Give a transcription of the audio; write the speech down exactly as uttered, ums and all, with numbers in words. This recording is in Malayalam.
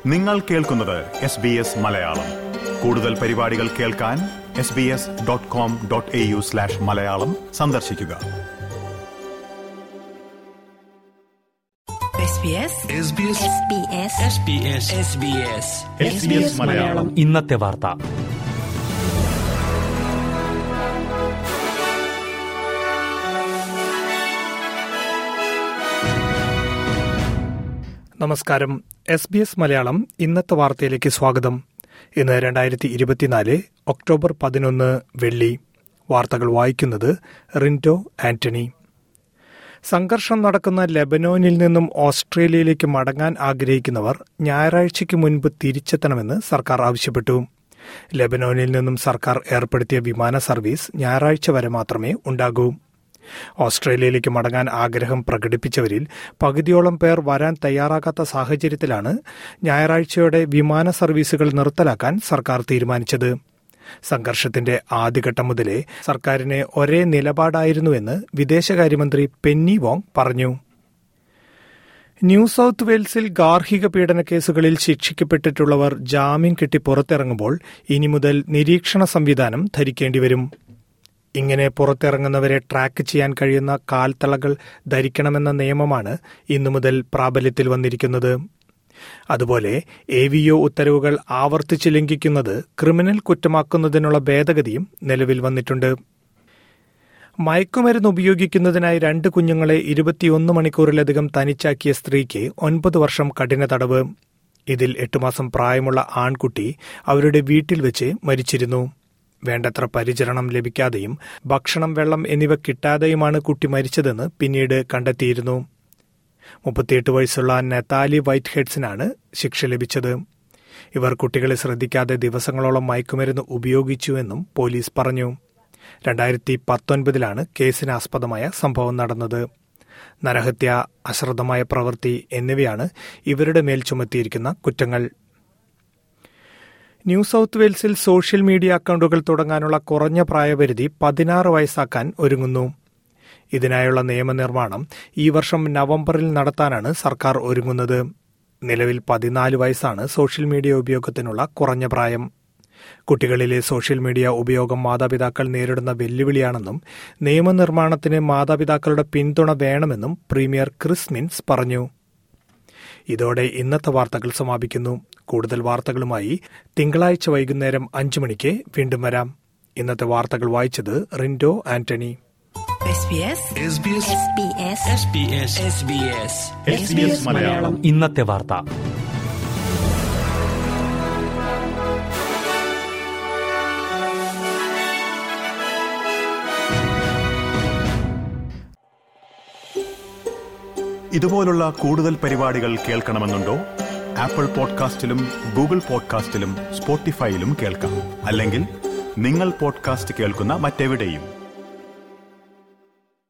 നിങ്ങൾ കേൾക്കുന്നത് എസ് ബി എസ് മലയാളം. കൂടുതൽ പരിപാടികൾ കേൾക്കാൻ S B S dot com dot A U slash Malayalam സന്ദർശിക്കുക. ഇന്നത്തെ വാർത്ത. നമസ്കാരം. എസ് ബി എസ് മലയാളം ഇന്നത്തെ വാർത്തയിലേക്ക് സ്വാഗതം. ഇന്ന് രണ്ടായിരത്തി ഇരുപത്തിനാല് ഒക്ടോബർ പതിനൊന്ന് വെള്ളി. വാർത്തകൾ വായിക്കുന്നത് റിൻറ്റോ ആന്റണി. സംഘർഷം നടക്കുന്ന ലെബനോനിൽ നിന്നും ഓസ്ട്രേലിയയിലേക്ക് മടങ്ങാൻ ആഗ്രഹിക്കുന്നവർ ഞായറാഴ്ചയ്ക്ക് മുൻപ് തിരിച്ചെത്തണമെന്ന് സർക്കാർ ആവശ്യപ്പെട്ടു. ലെബനോനിൽ നിന്നും സർക്കാർ ഏർപ്പെടുത്തിയ വിമാന സർവീസ് ഞായറാഴ്ച വരെ മാത്രമേ ഉണ്ടാകൂ. ഓസ്ട്രേലിയയിലേക്ക് മടങ്ങാൻ ആഗ്രഹം പ്രകടിപ്പിച്ചവരിൽ പകുതിയോളം പേർ വരാൻ തയ്യാറാകാത്ത സാഹചര്യത്തിലാണ് ഞായറാഴ്ചയോടെ വിമാന സർവീസുകൾ നിർത്തലാക്കാൻ സർക്കാർ തീരുമാനിച്ചത്. സംഘർഷത്തിന്റെ ആദ്യഘട്ടം മുതലേ സർക്കാരിന് ഒരേ നിലപാടായിരുന്നുവെന്ന് വിദേശകാര്യമന്ത്രി പെന്നി വോങ് പറഞ്ഞു. ന്യൂ സൌത്ത് വെയിൽസിൽ ഗാർഹിക പീഡന കേസുകളിൽ ശിക്ഷിക്കപ്പെട്ടിട്ടുള്ളവർ ജാമ്യം കിട്ടി പുറത്തിറങ്ങുമ്പോൾ ഇനി മുതൽ നിരീക്ഷണ സംവിധാനം ധരിക്കേണ്ടിവരും. ഇങ്ങനെ പുറത്തിറങ്ങുന്നവരെ ട്രാക്ക് ചെയ്യാൻ കഴിയുന്ന കാൽത്തളകൾ ധരിക്കണമെന്ന നിയമമാണ് ഇന്നു മുതൽ പ്രാബല്യത്തിൽ വന്നിരിക്കുന്നത്. അതുപോലെ എ വി ഒ ഉത്തരവുകൾ ആവർത്തിച്ച് ലംഘിക്കുന്നത് ക്രിമിനൽ കുറ്റമാക്കുന്നതിനുള്ള ഭേദഗതിയും നിലവിൽ വന്നിട്ടുണ്ട്. മയക്കുമരുന്ന് ഉപയോഗിക്കുന്നതിനായി രണ്ട് കുഞ്ഞുങ്ങളെ ഇരുപത്തിയൊന്ന് മണിക്കൂറിലധികം തനിച്ചാക്കിയ സ്ത്രീക്ക് ഒൻപത് വർഷം കഠിന തടവ്. ഇതിൽ എട്ടു മാസം പ്രായമുള്ള ആൺകുട്ടി അവരുടെ വീട്ടിൽ വെച്ച് മരിച്ചിരുന്നു. വേണ്ടത്ര പരിചരണം ലഭിക്കാതെയും ഭക്ഷണം, വെള്ളം എന്നിവ കിട്ടാതെയുമാണ് കുട്ടി മരിച്ചതെന്ന് പിന്നീട് കണ്ടെത്തിയിരുന്നു. മുപ്പത്തിയെട്ട് വയസ്സുള്ള നെതാലി വൈറ്റ് ഹെഡ്സിനാണ് ശിക്ഷ ലഭിച്ചത്. ഇവർ കുട്ടികളെ ശ്രദ്ധിക്കാതെ ദിവസങ്ങളോളം മയക്കുമരുന്ന് ഉപയോഗിച്ചുവെന്നും പോലീസ് പറഞ്ഞു. രണ്ടായിരത്തി പത്തൊൻപതിലാണ് കേസിനാസ്പദമായ സംഭവം നടന്നത്. നരഹത്യ, അശ്രദ്ധമായ പ്രവൃത്തി എന്നിവയാണ് ഇവരുടെ മേൽ ചുമത്തിയിരിക്കുന്ന കുറ്റങ്ങൾ. ന്യൂ സൌത്ത് വെയിൽസിൽ സോഷ്യൽ മീഡിയ അക്കൌണ്ടുകൾ തുടങ്ങാനുള്ള കുറഞ്ഞ പ്രായപരിധി പതിനാറ് വയസ്സാക്കാൻ ഒരുങ്ങുന്നു. ഇതിനായുള്ള നിയമനിർമ്മാണം ഈ വർഷം നവംബറിൽ നടത്താനാണ് സർക്കാർ ഒരുങ്ങുന്നത്. നിലവിൽ പതിനാല് വയസ്സാണ് സോഷ്യൽ മീഡിയ ഉപയോഗത്തിനുള്ള കുറഞ്ഞ പ്രായം. കുട്ടികളിലെ സോഷ്യൽ മീഡിയ ഉപയോഗം മാതാപിതാക്കൾ നേരിടുന്ന വെല്ലുവിളിയാണെന്നും നിയമനിർമ്മാണത്തിന് മാതാപിതാക്കളുടെ പിന്തുണ വേണമെന്നും പ്രീമിയർ ക്രിസ് മിൻസ് പറഞ്ഞു. ഇതോടെ ഇന്നത്തെ വാർത്തകൾ സമാപിക്കുന്നു. കൂടുതൽ വാർത്തകളുമായി തിങ്കളാഴ്ച വൈകുന്നേരം അഞ്ചു മണിക്ക് വീണ്ടും വരാം. ഇന്നത്തെ വാർത്തകൾ വായിച്ചത് റിൻറ്റോ ആന്റണി. ഇന്നത്തെ വാർത്ത. ഇതുപോലുള്ള കൂടുതൽ പരിപാടികൾ കേൾക്കണമെന്നുണ്ടോ? ആപ്പിൾ പോഡ്കാസ്റ്റിലും ഗൂഗിൾ പോഡ്കാസ്റ്റിലും സ്പോട്ടിഫൈയിലും കേൾക്കാം. അല്ലെങ്കിൽ നിങ്ങൾ പോഡ്കാസ്റ്റ് കേൾക്കുന്ന മറ്റെവിടെയും